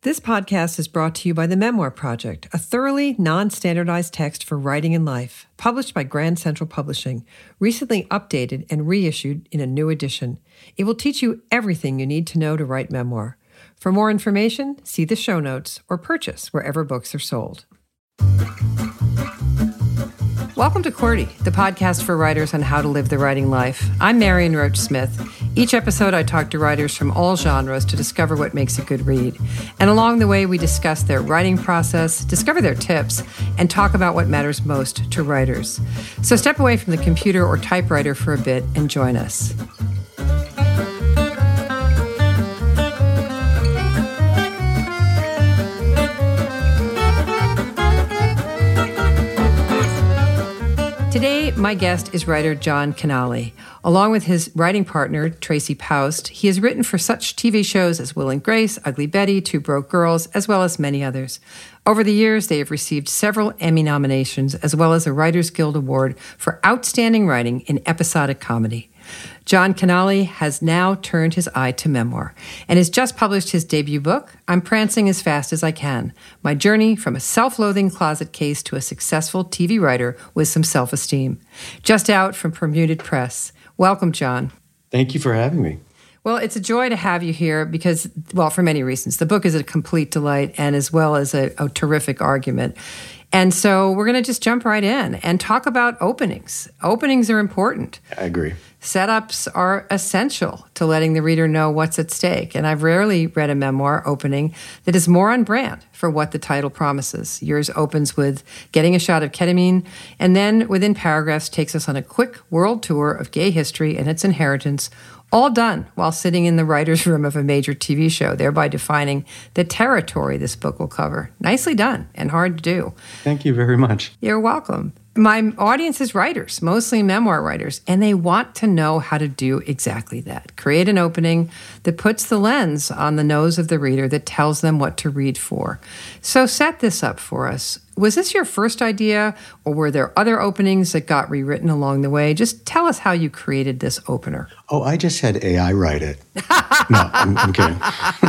This podcast is brought to you by the Memoir Project, a thoroughly non-standardized text for writing and life, published by Grand Central Publishing, recently updated and reissued in a new edition. It will teach you everything you need to know to write memoir. For more information, see the show notes or purchase wherever books are sold. Welcome to QWERTY, the podcast for writers on how to live the writing life. I'm Marion Roach Smith. Each episode, I talk to writers from all genres to discover what makes a good read. And along the way, we discuss their writing process, discover their tips, and talk about what matters most to writers. So step away from the computer or typewriter for a bit and join us. Today, my guest is writer John Canale. Along with his writing partner, Tracy Poust, he has written for such TV shows as Will and Grace, Ugly Betty, Two Broke Girls, as well as many others. Over the years, they have received several Emmy nominations, as well as a Writers Guild Award for outstanding writing in episodic comedy. John Canale has now turned his eye to memoir and has just published his debut book, I'm Prancing as Fast as I Can, My Journey from a Self-Loathing Closet Case to a Successful TV Writer with Some Self-Esteem. Just out from Permuted Press. Welcome, John. Thank you for having me. Well, it's a joy to have you here because, well, for many reasons. The book is a complete delight and as well as a terrific argument. And so we're going to just jump right in and talk about openings. Openings are important. I agree. Setups are essential to letting the reader know what's at stake. And I've rarely read a memoir opening that is more on brand for what the title promises. Yours opens with getting a shot of ketamine, and then within paragraphs takes us on a quick world tour of gay history and its inheritance, all done while sitting in the writer's room of a major TV show, thereby defining the territory this book will cover. Nicely done and hard to do. Thank you very much. You're welcome. My audience is writers, mostly memoir writers, and they want to know how to do exactly that. Create an opening that puts the lens on the nose of the reader that tells them what to read for. So set this up for us. Was this your first idea, or were there other openings that got rewritten along the way? Just tell us how you created this opener. Oh, I just had AI write it. No, I'm kidding.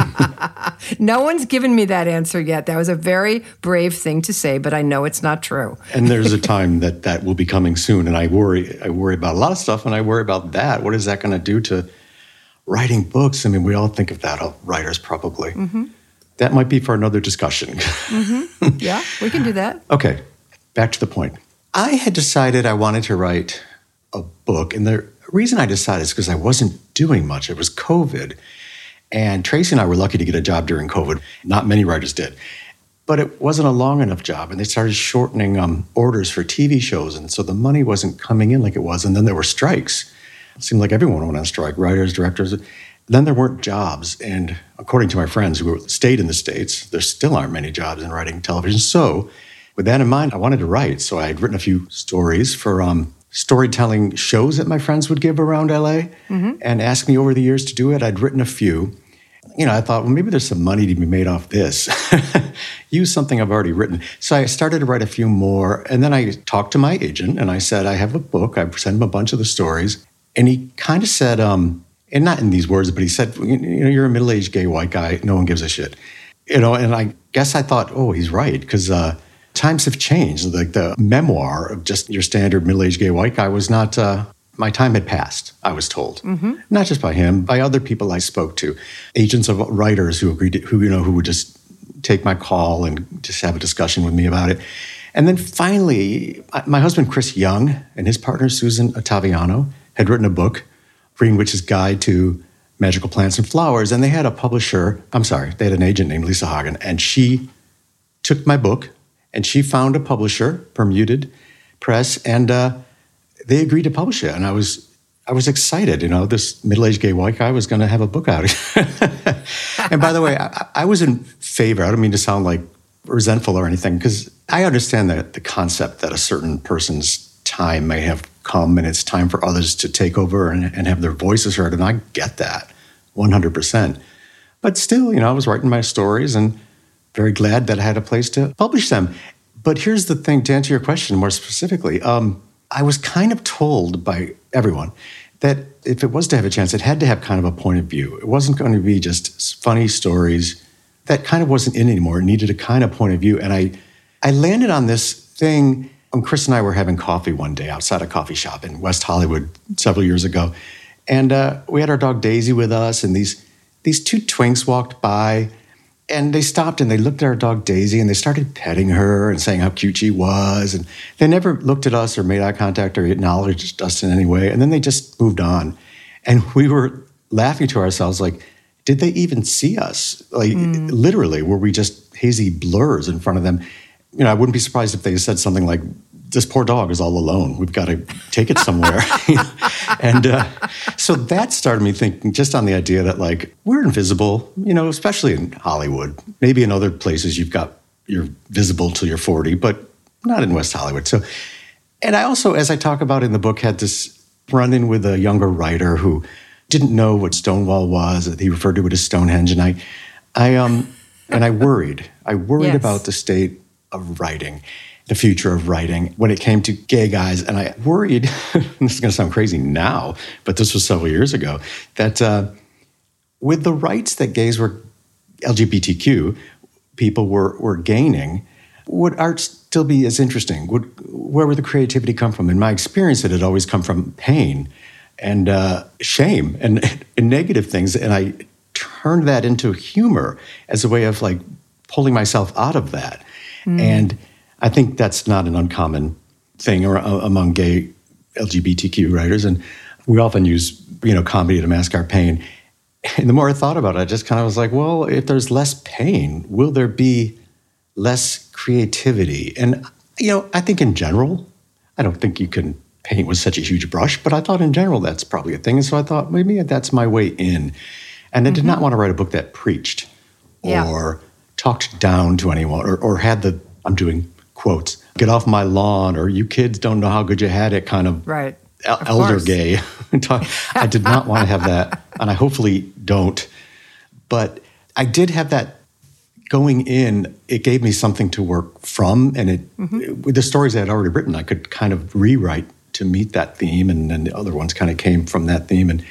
No one's given me that answer yet. That was a very brave thing to say, but I know it's not true. And there's a time that will be coming soon, and I worry about a lot of stuff, and I worry about that. What is that going to do to writing books? I mean, we all think of that, writers probably. Mm-hmm. That might be for another discussion. Mm-hmm. Yeah, we can do that. Okay, back to the point. I had decided I wanted to write a book, and the reason I decided is because I wasn't doing much. It was COVID, and Tracy and I were lucky to get a job during COVID. Not many writers did. But it wasn't a long enough job, and they started shortening orders for TV shows, and so the money wasn't coming in like it was, and then there were strikes. It seemed like everyone went on strike, writers, directors. Then there weren't jobs, and according to my friends who stayed in the States, there still aren't many jobs in writing television. So with that in mind, I wanted to write. So I had written a few stories for storytelling shows that my friends would give around LA and ask me over the years to do it. I'd written a few. I thought, well, maybe there's some money to be made off this. Use something I've already written. So I started to write a few more, and then I talked to my agent, and I said, I have a book. I sent him a bunch of the stories, and he kind of said, and not in these words, but he said, you're a middle-aged gay white guy. No one gives a shit. And I guess I thought, oh, he's right, because times have changed. Like the memoir of just your standard middle-aged gay white guy was not, my time had passed, I was told. Mm-hmm. Not just by him, by other people I spoke to, agents of writers who agreed to, who would just take my call and just have a discussion with me about it. And then finally, my husband, Chris Young, and his partner, Susan Ottaviano, had written a book, Greenwich's Guide to Magical Plants and Flowers, and they had they had an agent named Lisa Hagen, and she took my book, and she found a publisher, Permuted Press, and they agreed to publish it. And I was excited, this middle-aged gay white guy was going to have a book out. And by the way, I was in favor. I don't mean to sound like resentful or anything, because I understand that the concept that a certain person's time may have come and it's time for others to take over and have their voices heard. And I get that 100%. But still, I was writing my stories and very glad that I had a place to publish them. But here's the thing, to answer your question more specifically, I was kind of told by everyone that if it was to have a chance, it had to have kind of a point of view. It wasn't going to be just funny stories that kind of wasn't in anymore. It needed a kind of point of view. And I landed on this thing. Chris and I were having coffee one day outside a coffee shop in West Hollywood several years ago. And we had our dog Daisy with us, and these two twinks walked by, and they stopped and they looked at our dog Daisy, and they started petting her and saying how cute she was. And they never looked at us or made eye contact or acknowledged us in any way. And then they just moved on. And we were laughing to ourselves like, did they even see us? Like, literally, were we just hazy blurs in front of them? You know, I wouldn't be surprised if they said something like, this poor dog is all alone. We've got to take it somewhere. And so that started me thinking just on the idea that, like, we're invisible, you know, especially in Hollywood. Maybe in other places you're visible till you're 40, but not in West Hollywood. So, and I also, as I talk about in the book, had this run-in with a younger writer who didn't know what Stonewall was. He referred to it as Stonehenge. And I worried. I worried about the state of writing, the future of writing when it came to gay guys. And I worried, this is going to sound crazy now, but this was several years ago, that with the rights that gays were, LGBTQ people were gaining, would art still be as interesting? Where would the creativity come from? In my experience, it had always come from pain and shame and negative things. And I turned that into humor as a way of like pulling myself out of that. And I think that's not an uncommon thing among gay LGBTQ writers. And we often use, comedy to mask our pain. And the more I thought about it, I just kind of was like, well, if there's less pain, will there be less creativity? And, I think in general, I don't think you can paint with such a huge brush, but I thought in general that's probably a thing. And so I thought maybe that's my way in. And I did not want to write a book that preached or talked down to anyone or had the, I'm doing quotes, get off my lawn, or you kids don't know how good you had it kind of elder gay. I did not want to have that, and I hopefully don't. But I did have that going in. It gave me something to work from, and with the stories I had already written, I could kind of rewrite to meet that theme, and then the other ones kind of came from that theme. And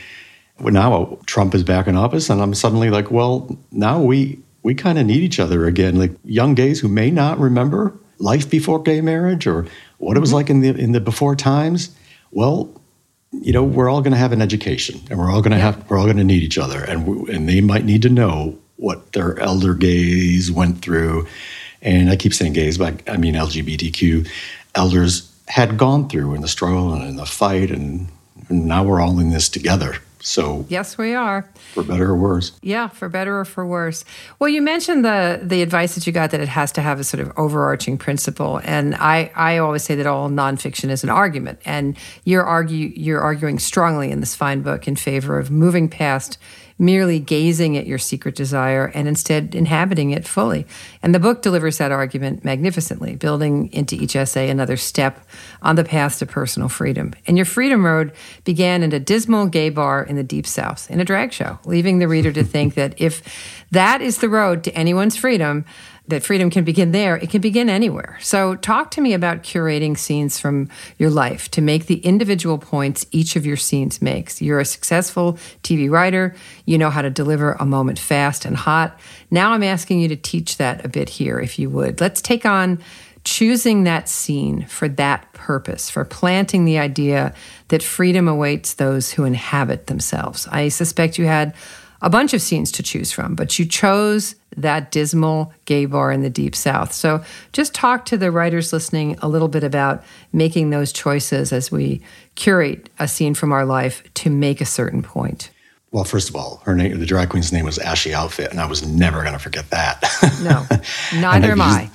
now Trump is back in office, and I'm suddenly like, well, now we kind of need each other again, like young gays who may not remember life before gay marriage or what it was like in the before times. Well, we're all going to have an education, and we're all going to need each other, and they might need to know what their elder gays went through. And I keep saying gays, but I mean LGBTQ elders had gone through in the struggle and in the fight, and now we're all in this together. So yes, we are. For better or worse. Yeah, for better or for worse. Well, you mentioned the advice that you got that it has to have a sort of overarching principle. And I always say that all nonfiction is an argument. And you're arguing strongly in this fine book in favor of moving past merely gazing at your secret desire and instead inhabiting it fully. And the book delivers that argument magnificently, building into each essay another step on the path to personal freedom. And your freedom road began in a dismal gay bar in the Deep South, in a drag show, leaving the reader to think that if that is the road to anyone's freedom, that freedom can begin there, it can begin anywhere. So talk to me about curating scenes from your life to make the individual points each of your scenes makes. You're a successful TV writer. You know how to deliver a moment fast and hot. Now I'm asking you to teach that a bit here, if you would. Let's take on choosing that scene for that purpose, for planting the idea that freedom awaits those who inhabit themselves. I suspect you had a bunch of scenes to choose from, but you chose that dismal gay bar in the Deep South. So just talk to the writers listening a little bit about making those choices as we curate a scene from our life to make a certain point. Well, first of all, her name, the drag queen's name was Ashley Outfit, and I was never going to forget that. No, neither am I.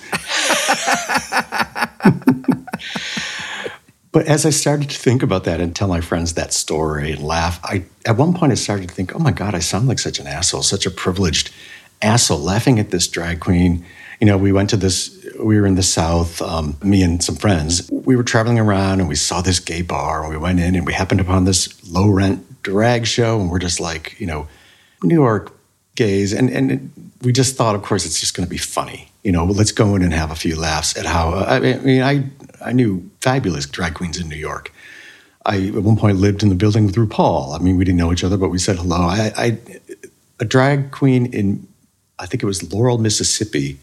But as I started to think about that and tell my friends that story and laugh, at one point I started to think, oh my God, I sound like such an asshole, such a privileged asshole, laughing at this drag queen. We were in the South, me and some friends. We were traveling around and we saw this gay bar, and we went in and we happened upon this low-rent drag show, and we're just like, New York gays. And we just thought, of course, it's just going to be funny. Let's go in and have a few laughs at how, I knew fabulous drag queens in New York. I, at one point, lived in the building with RuPaul. We didn't know each other, but we said hello. A drag queen in I think it was Laurel, Mississippi,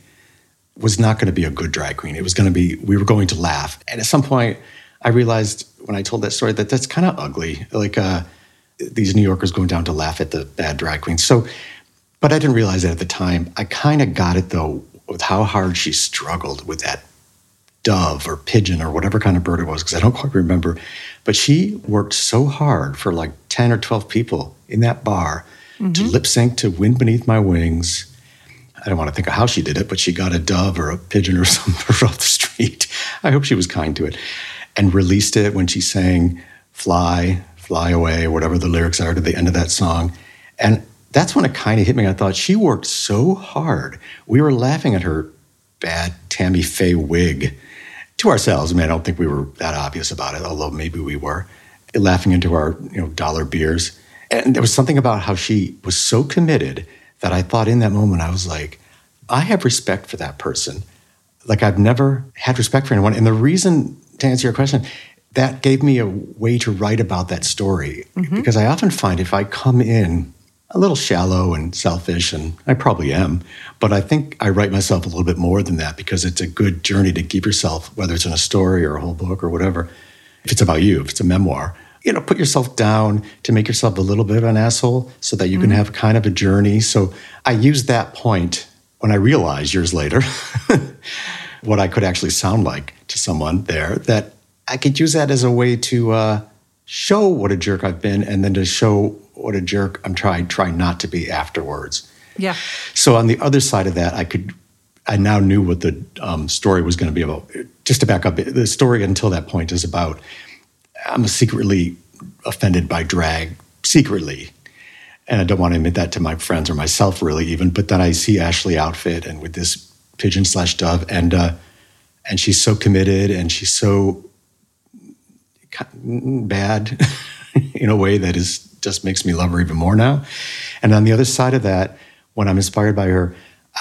was not going to be a good drag queen. It was going to be, we were going to laugh. And at some point, I realized when I told that story that that's kind of ugly. Like these New Yorkers going down to laugh at the bad drag queens. So, but I didn't realize that at the time. I kind of got it though, with how hard she struggled with that dove or pigeon or whatever kind of bird it was, because I don't quite remember. But she worked so hard for like 10 or 12 people in that bar to lip sync to Wind Beneath My Wings. I don't want to think of how she did it, but she got a dove or a pigeon or something off the street. I hope she was kind to it. And released it when she sang Fly, Fly Away, whatever the lyrics are to the end of that song. And that's when it kind of hit me. I thought, she worked so hard. We were laughing at her bad Tammy Faye wig to ourselves. I mean, I don't think we were that obvious about it, although maybe we were. Laughing into our dollar beers. And there was something about how she was so committed that I thought in that moment, I was like, I have respect for that person. Like I've never had respect for anyone. And the reason, to answer your question, that gave me a way to write about that story. Because I often find if I come in a little shallow and selfish, and I probably am, but I think I write myself a little bit more than that because it's a good journey to keep yourself, whether it's in a story or a whole book or whatever. If it's about you, if it's a memoir, put yourself down to make yourself a little bit of an asshole so that you can have kind of a journey. So I used that point when I realized years later what I could actually sound like to someone there, that I could use that as a way to show what a jerk I've been and then to show what a jerk I'm trying not to be afterwards. Yeah. So on the other side of that, I now knew what the story was going to be about. Just to back up, the story until that point is about, I'm secretly offended by drag, secretly. And I don't want to admit that to my friends or myself really even, but then I see Ashley outfit and with this pigeon/dove and she's so committed and she's so bad in a way that just makes me love her even more now. And on the other side of that, when I'm inspired by her,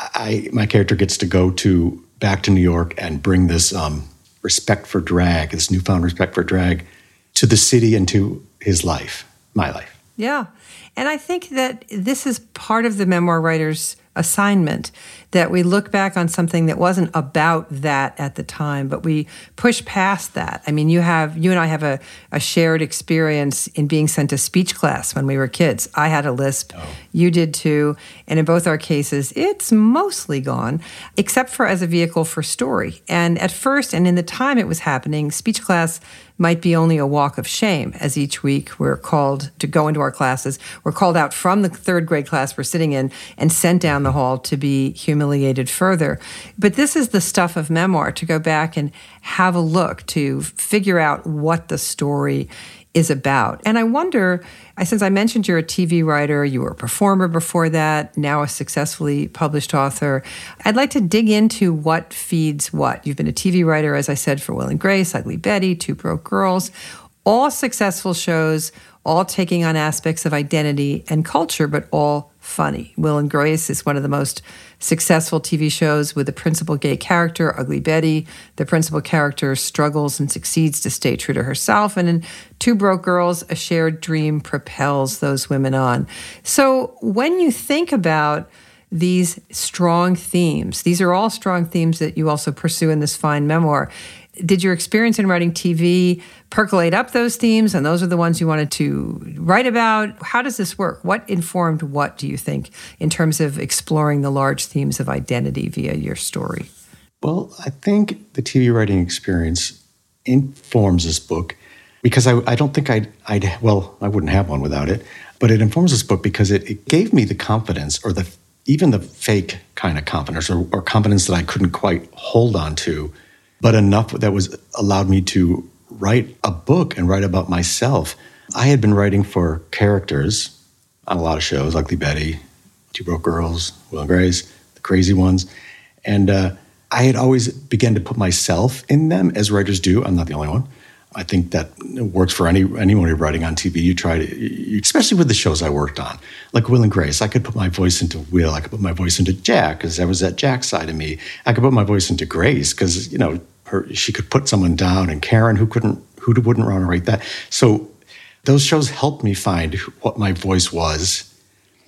my character gets to go back to New York and bring this respect for drag, this newfound respect for drag, to the city and to his life, my life. Yeah. And I think that this is part of the memoir writer's assignment, that we look back on something that wasn't about that at the time, but we push past that. I mean, you and I have a shared experience in being sent to speech class when we were kids. I had a lisp. Oh. You did too. And in both our cases, it's mostly gone, except for as a vehicle for story. And at first, and in the time it was happening, speech class might be only a walk of shame, as each week we're called to go into our classes. We're called out from the third grade class we're sitting in and sent down the hall to be humiliated further. But this is the stuff of memoir, to go back and have a look, to figure out what the story is about. And I wonder, since I mentioned you're a TV writer, you were a performer before that, now a successfully published author, I'd like to dig into what feeds what. You've been a TV writer, as I said, for Will and Grace, Ugly Betty, Two Broke Girls, all successful shows, all taking on aspects of identity and culture, but all funny. Will and Grace is one of the most successful TV shows with a principal gay character, Ugly Betty. The principal character struggles and succeeds to stay true to herself. And in Two Broke Girls, a shared dream propels those women on. So when you think about these strong themes, these are all strong themes that you also pursue in this fine memoir. Did your experience in writing TV percolate up those themes, and those are the ones you wanted to write about? How does this work? What informed what, do you think, in terms of exploring the large themes of identity via your story? Well, I think the TV writing experience informs this book because I don't think I wouldn't have one without it, but it informs this book because it gave me the confidence, or even the fake kind of confidence or confidence that I couldn't quite hold on to, but enough that allowed me to write a book and write about myself. I had been writing for characters on a lot of shows, Ugly Betty, Two Broke Girls, Will and Grace, The Crazy Ones, and I had always begun to put myself in them, as writers do. I'm not the only one. I think that works for anyone who's writing on TV. You try to, especially with the shows I worked on, like Will and Grace. I could put my voice into Will. I could put my voice into Jack because that was that Jack side of me. I could put my voice into Grace because she could put someone down, and Karen who wouldn't want to write that. So those shows helped me find what my voice was,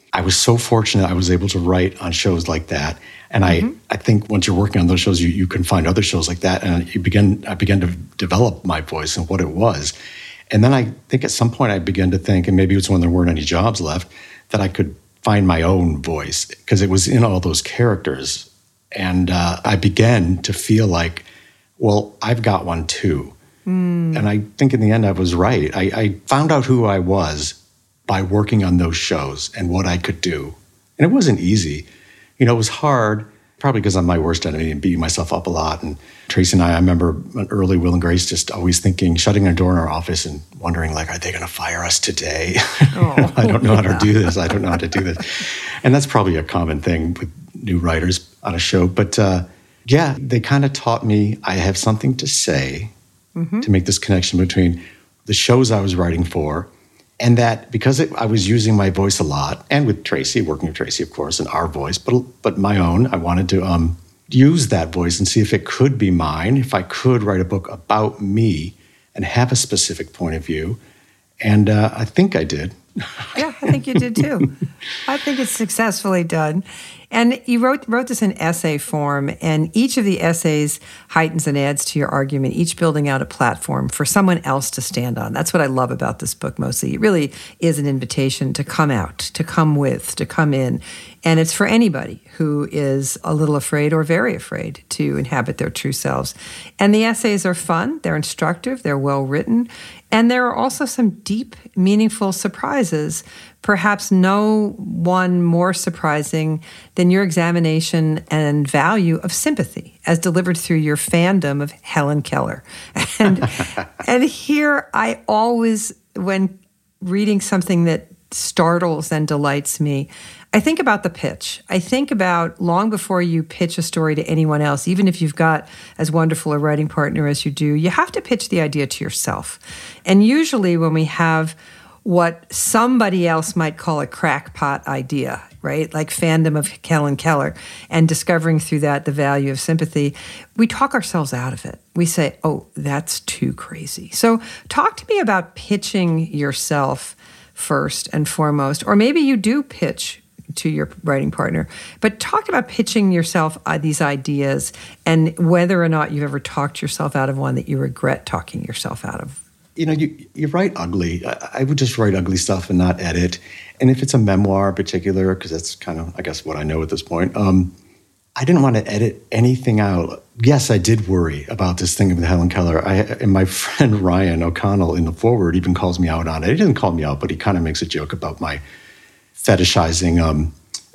I was so fortunate I was able to write on shows like that. And I think once you're working on those shows, you can find other shows like that. And I began to develop my voice and what it was. And then I think at some point I began to think, and maybe it was when there weren't any jobs left, that I could find my own voice because it was in all those characters. And I began to feel like, well, I've got one too. And I think in the end I was right. I found out who I was by working on those shows and what I could do. And it wasn't easy. It was hard, probably because I'm my worst enemy and beating myself up a lot. And Tracy and I remember early Will and Grace just always thinking, shutting our door in our office and wondering, like, are they going to fire us today? Oh, I don't know how to do this. I don't know how to do this. And that's probably a common thing with new writers on a show. But yeah, they kind of taught me I have something to say to make this connection between the shows I was writing for, and that because I was using my voice a lot, and with Tracy, working with Tracy, of course, and our voice, but my own, I wanted to use that voice and see if it could be mine, if I could write a book about me and have a specific point of view. And I think I did. Yeah, I think you did too. I think it's successfully done. And you wrote this in essay form, and each of the essays heightens and adds to your argument, each building out a platform for someone else to stand on. That's what I love about this book mostly. It really is an invitation to come out, to come with, to come in. And it's for anybody who is a little afraid or very afraid to inhabit their true selves. And the essays are fun, they're instructive, they're well written, and there are also some deep, meaningful surprises, perhaps no one more surprising than your examination and value of sympathy as delivered through your fandom of Helen Keller. And here I always, when reading something that startles and delights me, I think about the pitch. I think about long before you pitch a story to anyone else, even if you've got as wonderful a writing partner as you do, you have to pitch the idea to yourself. And usually when we have what somebody else might call a crackpot idea, right? Like fandom of Helen Keller, and discovering through that the value of sympathy, we talk ourselves out of it. We say, oh, that's too crazy. So talk to me about pitching yourself first and foremost, or maybe you do pitch to your writing partner, but talk about pitching yourself these ideas and whether or not you've ever talked yourself out of one that you regret talking yourself out of. You write ugly. I would just write ugly stuff and not edit. And if it's a memoir in particular, because that's kind of, I guess, what I know at this point, I didn't want to edit anything out. Yes, I did worry about this thing with Helen Keller. And my friend Ryan O'Connell in the foreword even calls me out on it. He doesn't call me out, but he kind of makes a joke about my fetishizing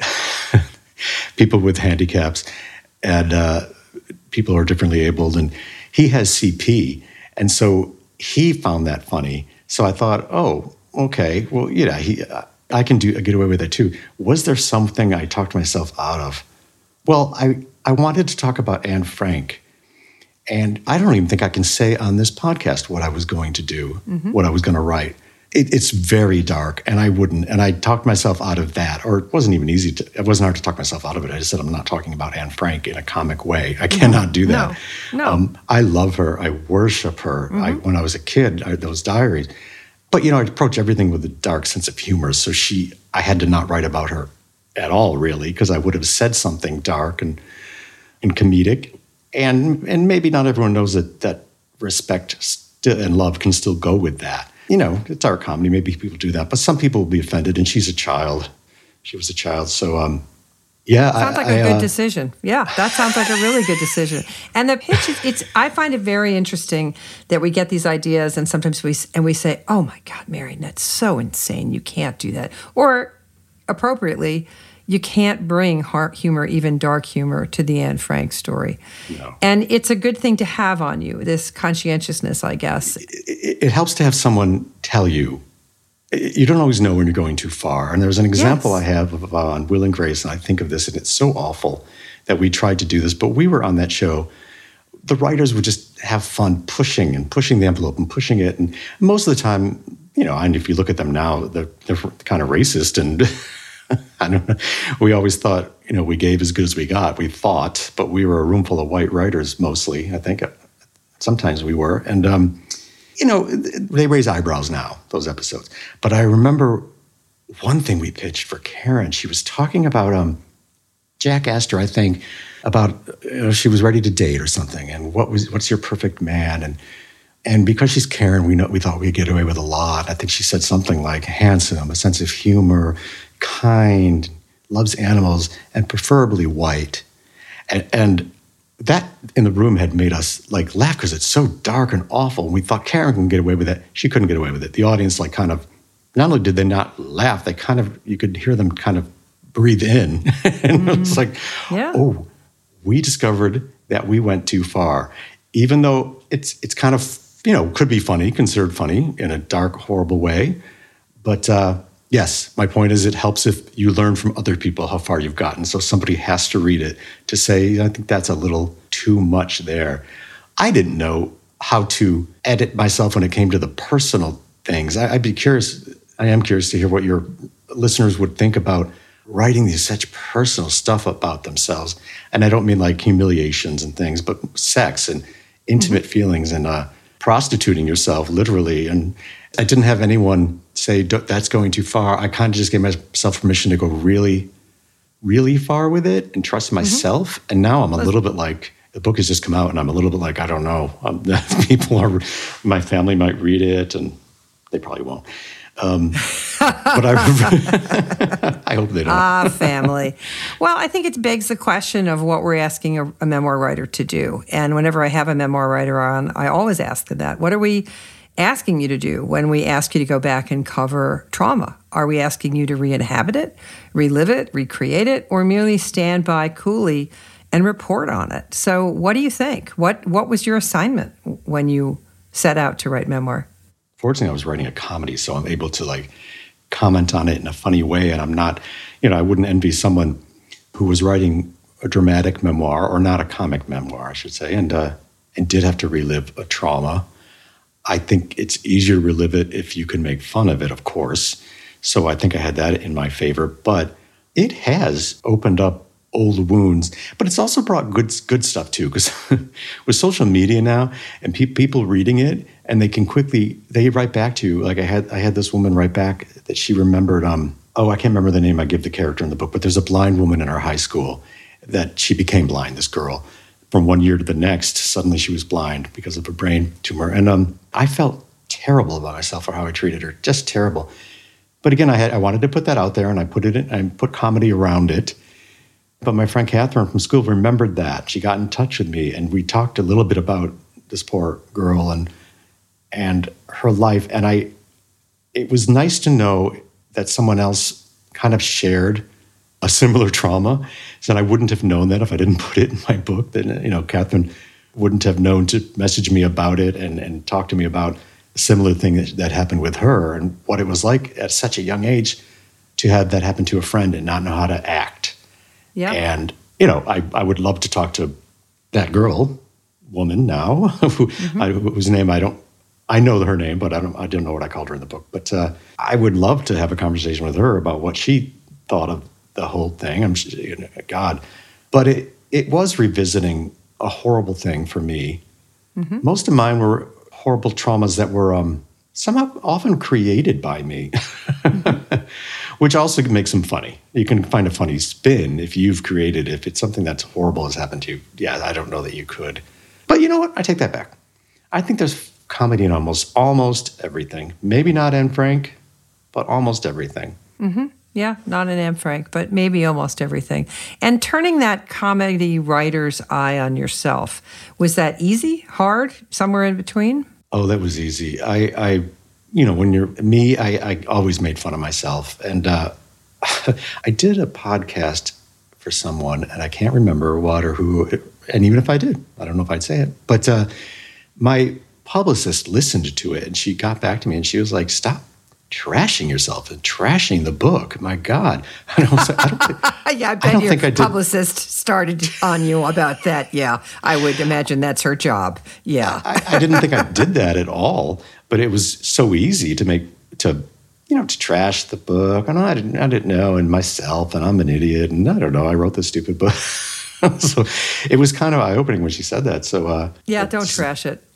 people with handicaps and people who are differently abled. And he has CP. And so he found that funny. So I thought, oh, okay, well, I can get away with it too. Was there something I talked myself out of? Well, I wanted to talk about Anne Frank. And I don't even think I can say on this podcast what I was going to do, what I was going to write. It's very dark, and I wouldn't. And I talked myself out of that, or it wasn't even easy it wasn't hard to talk myself out of it. I just said, I'm not talking about Anne Frank in a comic way. I cannot do that. No. I love her. I worship her. When I was a kid, those diaries. But, I approach everything with a dark sense of humor. So I had to not write about her at all, really, because I would have said something dark and comedic. And maybe not everyone knows that respect and love can still go with that. It's dark comedy. Maybe people do that. But some people will be offended, and she's a child. She was a child. So, yeah. Sounds like a good decision. Yeah, that sounds like a really good decision. And the pitch, I find it very interesting that we get these ideas, and sometimes we say, oh my God, Mary, that's so insane. You can't do that. Or appropriately, you can't bring heart humor, even dark humor, to the Anne Frank story. No. And it's a good thing to have on you, this conscientiousness, I guess. It helps to have someone tell you. You don't always know when you're going too far. And there's an example I have on Will and Grace, and I think of this, and it's so awful that we tried to do this, but we were on that show. The writers would just have fun pushing the envelope and pushing it. And most of the time, and if you look at them now, they're kind of racist and... I don't know. We always thought, we gave as good as we got. We thought, but we were a room full of white writers mostly. I think sometimes we were. And, they raise eyebrows now, those episodes. But I remember one thing we pitched for Karen, she was talking about, Jack asked her, I think, about, she was ready to date or something. And what's your perfect man? And because she's Karen, we thought we'd get away with a lot. I think she said something like handsome, a sense of humor, kind, loves animals, and preferably white. And that in the room had made us like laugh because it's so dark and awful. We thought Karen can get away with it. She couldn't get away with it. The audience like kind of, not only did they not laugh, they kind of, you could hear them kind of breathe in. And it's like, oh, we discovered that we went too far. Even though it's kind of, could be funny, considered funny in a dark, horrible way. But yes, my point is it helps if you learn from other people how far you've gotten. So somebody has to read it to say, I think that's a little too much there. I didn't know how to edit myself when it came to the personal things. I am curious to hear what your listeners would think about writing these such personal stuff about themselves. And I don't mean like humiliations and things, but sex and intimate feelings and prostituting yourself, literally. And I didn't have anyone say, that's going too far. I kind of just gave myself permission to go really, really far with it and trust myself. And now I'm a little bit like, the book has just come out and I'm a little bit like, I don't know. My family might read it and they probably won't. But I hope they don't. Family. Well, I think it begs the question of what we're asking a memoir writer to do. And whenever I have a memoir writer on, I always ask them that. What are we asking you to do when we ask you to go back and cover trauma? Are we asking you to re-inhabit it, relive it, recreate it, or merely stand by coolly and report on it? So what do you think? What was your assignment when you set out to write memoir? Fortunately, I was writing a comedy, so I'm able to like comment on it in a funny way. And I'm not, I wouldn't envy someone who was writing a dramatic memoir or not a comic memoir, I should say, and did have to relive a trauma. I think it's easier to relive it if you can make fun of it, of course. So I think I had that in my favor. But it has opened up old wounds, but it's also brought good stuff too, because with social media now and people reading it, and they write back to you. Like I had this woman write back that she remembered, I can't remember the name I give the character in the book, but there's a blind woman in our high school that she became blind, this girl. From one year to the next, suddenly she was blind because of a brain tumor. And I felt terrible about myself for how I treated her, just terrible. But again, I wanted to put that out there, and I put comedy around it. But my friend Catherine from school remembered that. She got in touch with me, and we talked a little bit about this poor girl and her life. And it was nice to know that someone else kind of shared a similar trauma. So I wouldn't have known that if I didn't put it in my book. Then, Catherine wouldn't have known to message me about it and talk to me about a similar thing that happened with her and what it was like at such a young age to have that happen to a friend and not know how to act. Yeah. And, I would love to talk to that woman now, whose name I know her name, but I don't know what I called her in the book. But I would love to have a conversation with her about what she thought of the whole thing. God. But it was revisiting a horrible thing for me. Mm-hmm. Most of mine were horrible traumas that were somehow often created by me, which also makes them funny. You can find a funny spin if it's something that's horrible has happened to you. Yeah, I don't know that you could. But you know what? I take that back. I think there's comedy in almost everything. Maybe not Anne Frank, but almost everything. Mm-hmm. Yeah, not in Anne Frank, but maybe almost everything. And turning that comedy writer's eye on yourself, was that easy, hard, somewhere in between? Oh, that was easy. When you're me, I always made fun of myself. And I did a podcast for someone, and I can't remember what or who, and even if I did, I don't know if I'd say it. But my publicist listened to it, and she got back to me, and she was like, stop trashing yourself and trashing the book. My God. And I was like, I bet your publicist started on you about that. Yeah, I would imagine that's her job. Yeah. I didn't think I did that at all, but it was so easy to trash the book. And I didn't know, and myself, and I'm an idiot, and I don't know, I wrote this stupid book. So it was kind of eye-opening when she said that. So don't trash it.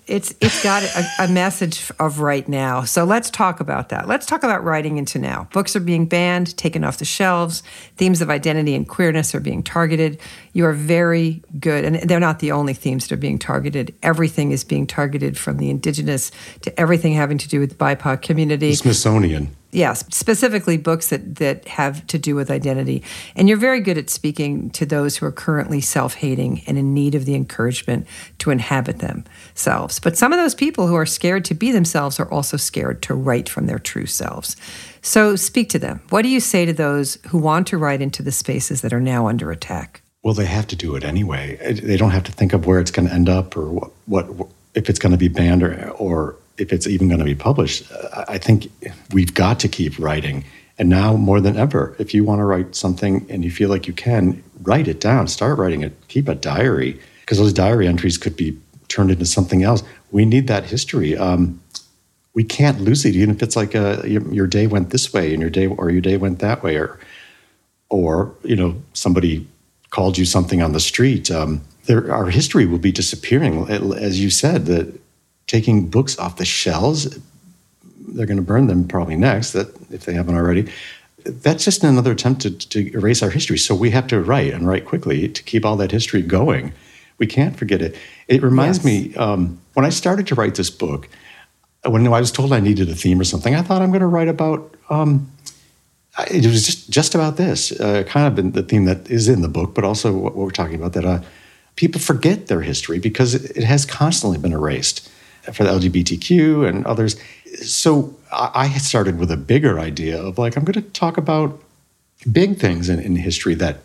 It's got a message of right now. So let's talk about that. Let's talk about writing into now. Books are being banned, taken off the shelves. Themes of identity and queerness are being targeted. You are very good. And they're not the only themes that are being targeted. Everything is being targeted, from the indigenous to everything having to do with the BIPOC community. The Smithsonian. Yes, specifically books that have to do with identity. And you're very good at speaking to those who are currently self-hating and in need of the encouragement to inhabit themselves. But some of those people who are scared to be themselves are also scared to write from their true selves. So speak to them. What do you say to those who want to write into the spaces that are now under attack? Well, they have to do it anyway. They don't have to think of where it's going to end up, or what if it's going to be banned, or if it's even going to be published. I think we've got to keep writing. And now more than ever, if you want to write something and you feel like you can, write it down, start writing it, keep a diary, because those diary entries could be turned into something else. We need that history. We can't lose it, even if it's like your day went this way and your day went that way, or somebody called you something on the street. Our history will be disappearing, as you said. That taking books off the shelves, they're going to burn them probably next, that if they haven't already. That's just another attempt to erase our history. So we have to write, and write quickly, to keep all that history going. We can't forget it. It reminds me, when I started to write this book, when I was told I needed a theme or something, I thought I'm going to write about, it was just about this, kind of the theme that is in the book, but also what we're talking about, that people forget their history because it has constantly been erased for the LGBTQ and others. So I had started with a bigger idea of I'm going to talk about big things in history that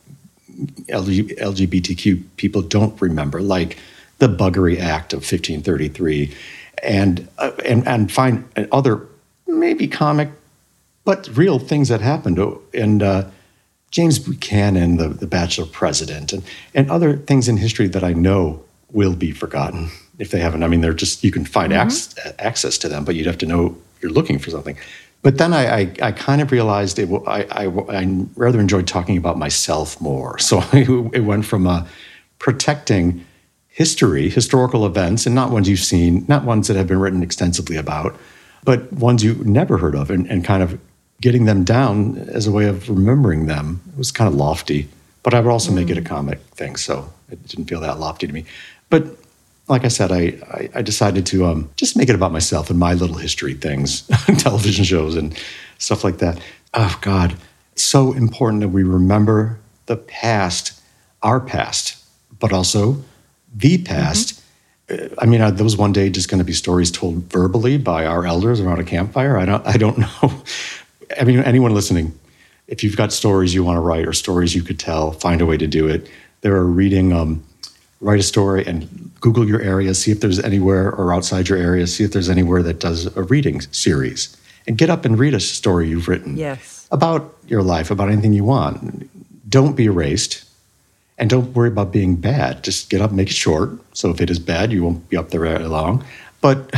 LGBTQ people don't remember, like the Buggery Act of 1533, and find other maybe comic but real things that happened. And James Buchanan, the Bachelor President, and other things in history that I know will be forgotten if they haven't. I mean, they're just, you can find access to them, but you'd have to know you're looking for something. But then I kind of realized I rather enjoyed talking about myself more. So it went from protecting historical events, and not ones you've seen, not ones that have been written extensively about, but ones you never heard of, and kind of getting them down as a way of remembering them. It was kind of lofty, but I would also make it a comic thing, so it didn't feel that lofty to me. But like I said, I decided to just make it about myself and my little history things, television shows and stuff like that. Oh, God, it's so important that we remember the past, our past, but also the past. I mean, are those one day just going to be stories told verbally by our elders around a campfire? I don't know. I mean, anyone listening, if you've got stories you want to write or stories you could tell, find a way to do it. There are write a story and Google your area, see if there's anywhere, or outside your area, see if there's anywhere that does a reading series. And get up and read a story you've written about your life, about anything you want. Don't be erased. And don't worry about being bad. Just get up and make it short. So if it is bad, you won't be up there very long. But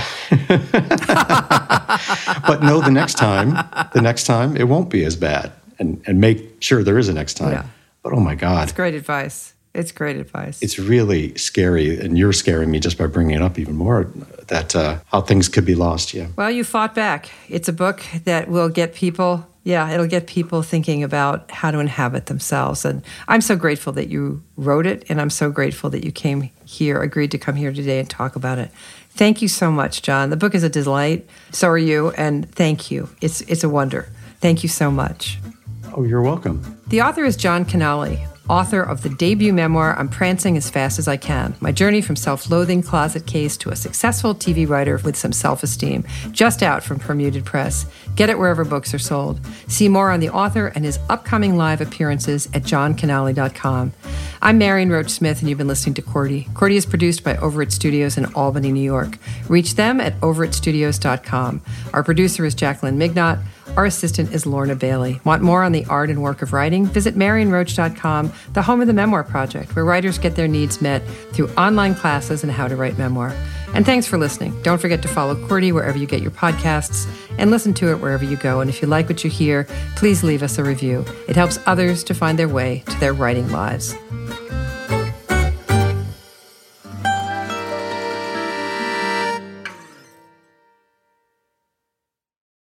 but know the next time it won't be as bad. And make sure there is a next time. Yeah. But oh my God. It's great advice. It's great advice. It's really scary, and you're scaring me just by bringing it up even more, that how things could be lost, Well, you fought back. It's a book that will get people, it'll get people thinking about how to inhabit themselves. And I'm so grateful that you wrote it, and I'm so grateful that you agreed to come here today and talk about it. Thank you so much, John. The book is a delight. So are you, and thank you. It's a wonder. Thank you so much. Oh, you're welcome. The author is John Canale, author of the debut memoir, I'm Prancing as Fast as I Can, my journey from self-loathing closet case to a successful TV writer with some self-esteem, just out from Permuted Press. Get it wherever books are sold. See more on the author and his upcoming live appearances at johncanale.com. I'm Marion Roach Smith, and you've been listening to Cordy. Cordy is produced by Over It Studios in Albany, New York. Reach them at overitstudios.com. Our producer is Jacqueline Mignot. Our assistant is Lorna Bailey. Want more on the art and work of writing? Visit marionroach.com, the home of the Memoir Project, where writers get their needs met through online classes and how to write memoir. And thanks for listening. Don't forget to follow Cordy wherever you get your podcasts and listen to it wherever you go. And if you like what you hear, please leave us a review. It helps others to find their way to their writing lives.